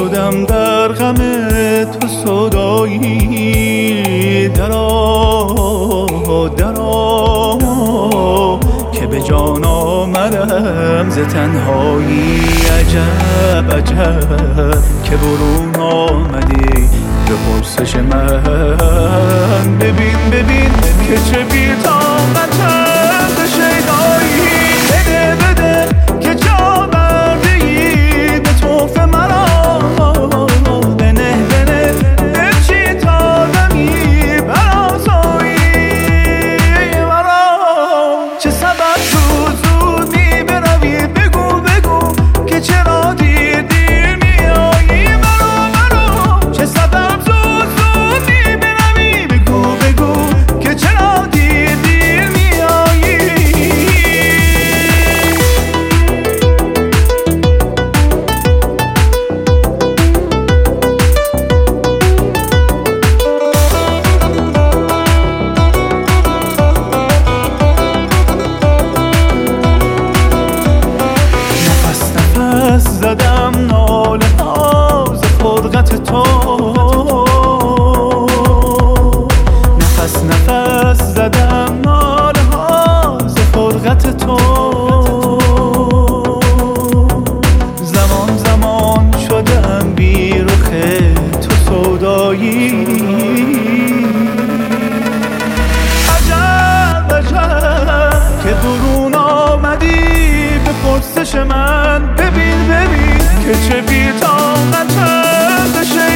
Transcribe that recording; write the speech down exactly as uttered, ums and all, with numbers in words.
شدم در غم تو سودایی، درا درا که به جان آمدم ز تنهایی. عجب عجب که برون آمدی به پرسش من، ببین ببین که چه بی طاقتم به شیدایی. بده بده که جا برده‌ای به طوف مرا، بنه بنه بچی تا دمی برازایی مرا. چه سبب زود زود می بروی، بگو بگو که چرا دیر دیر میایی مرا مرا. چه سبب زود زود می بروی، بگو بگو که چرا دیر دیر میایی. زدم ناله ها ز فرقت تو، نفس نفس زدم ناله ها ز فرقت تو. زمان زمان شدم بی رخ تو سودایی. عجب عجب که برون آمدی به پرسش من، ببین ببین که چه بی طاقتم به